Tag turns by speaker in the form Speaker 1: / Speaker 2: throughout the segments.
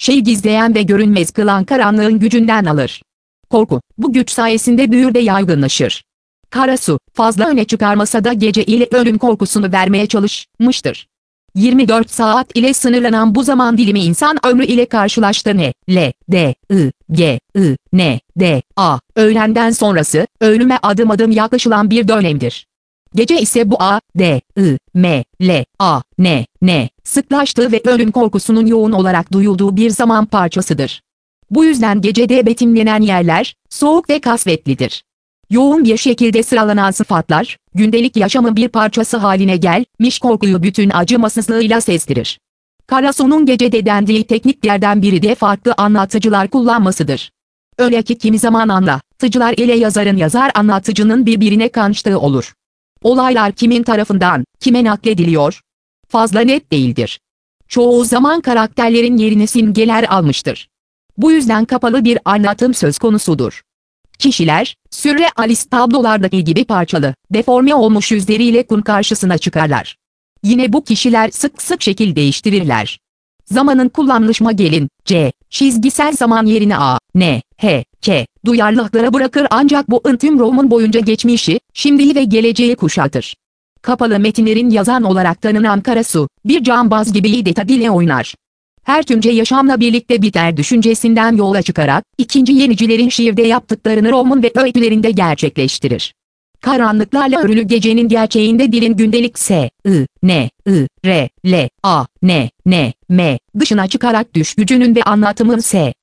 Speaker 1: şeyi gizleyen ve görünmez kılan karanlığın gücünden alır. Korku, bu güç sayesinde büyür ve yaygınlaşır. Karasu, fazla öne çıkarmasa da gece ile ölüm korkusunu vermeye çalışmıştır. 24 saat ile sınırlanan bu zaman dilimi insan ömrü ile karşılaştı. Öğlenden sonrası, ölüme adım adım yaklaşılan bir dönemdir. Gece ise bu sıklaştığı ve ölüm korkusunun yoğun olarak duyulduğu bir zaman parçasıdır. Bu yüzden gecede betimlenen yerler, soğuk ve kasvetlidir. Yoğun bir şekilde sıralanan sıfatlar, gündelik yaşamın bir parçası haline gelmiş korkuyu bütün acımasızlığıyla sezdirir. Karasu'nun gecede dendiği tekniklerden biri de farklı anlatıcılar kullanmasıdır. Öyle ki kimi zaman anlatıcılar ile yazarın anlatıcının birbirine karıştığı olur. Olaylar kimin tarafından kime naklediliyor? Fazla net değildir. Çoğu zaman karakterlerin yerini simgeler almıştır. Bu yüzden kapalı bir anlatım söz konusudur. Kişiler, sürrealist tablolardaki gibi parçalı, deforme olmuş yüzleriyle kun karşısına çıkarlar. Yine bu kişiler sık sık şekil değiştirirler. Zamanın kullanılışma gelince, çizgisel zaman yerine duyarlılıklara bırakır ancak bu tüm roman boyunca geçmişi, şimdiyi ve geleceği kuşatır. Kapalı metinlerin yazan olarak tanınan Karasu, bir cambaz gibi dile oynar. Her tümce yaşamla birlikte biter düşüncesinden yola çıkarak, ikinci yenicilerin şiirde yaptıklarını roman ve öykülerinde gerçekleştirir. Karanlıklarla örülü gecenin gerçeğinde dilin gündelik dışına çıkarak düş gücünün ve anlatımın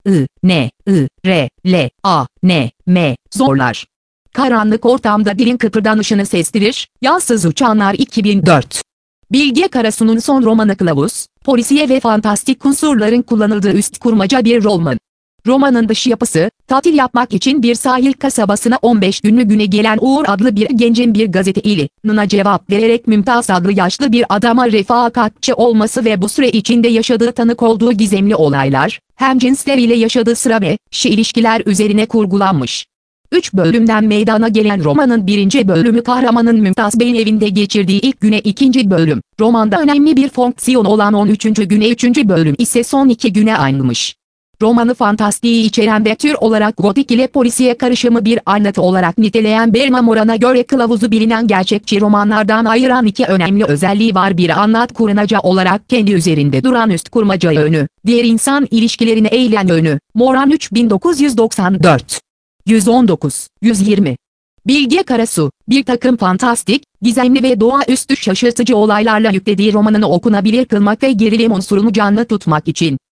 Speaker 1: zorlar. Karanlık ortamda dilin kıpırdanışını sezdirir, Yalsız Uçanlar 2004. Bilge Karasu'nun son romanı Kılavuz, polisiye ve fantastik unsurların kullanıldığı üst kurmaca bir roman. Romanın dış yapısı, tatil yapmak için bir sahil kasabasına 15 günlüğüne gelen Uğur adlı bir gencin bir gazete ilanına cevap vererek Mümtaz adlı yaşlı bir adama refakatçi olması ve bu süre içinde yaşadığı tanık olduğu gizemli olaylar, hemcinsler ile yaşadığı sıra ve ilişkiler üzerine kurgulanmış. 3 bölümden meydana gelen romanın birinci bölümü kahramanın Mümtaz Bey'in evinde geçirdiği ilk güne, ikinci bölüm, romanda önemli bir fonksiyon olan 13. güne, 3. bölüm ise son 2 güne ayrılmış. Romanı fantastiği içeren ve tür olarak gotik ile polisiye karışımı bir anlatı olarak niteleyen Berman Moran'a göre Kılavuz'u bilinen gerçekçi romanlardan ayıran 2 önemli özelliği var. Bir, anlat kurmaca olarak kendi üzerinde duran üst kurmaca yönü, diğer insan ilişkilerine eğilen yönü. Moran 3994. 119, 120. Bilge Karasu, bir takım fantastik, gizemli ve doğaüstü şaşırtıcı olaylarla yüklediği romanını okunabilir kılmak ve gerilim unsurunu canlı tutmak için